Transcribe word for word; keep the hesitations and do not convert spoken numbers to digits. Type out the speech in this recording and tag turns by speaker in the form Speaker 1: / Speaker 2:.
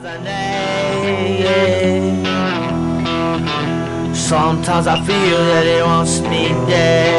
Speaker 1: Sometimes I feel that it wants me dead.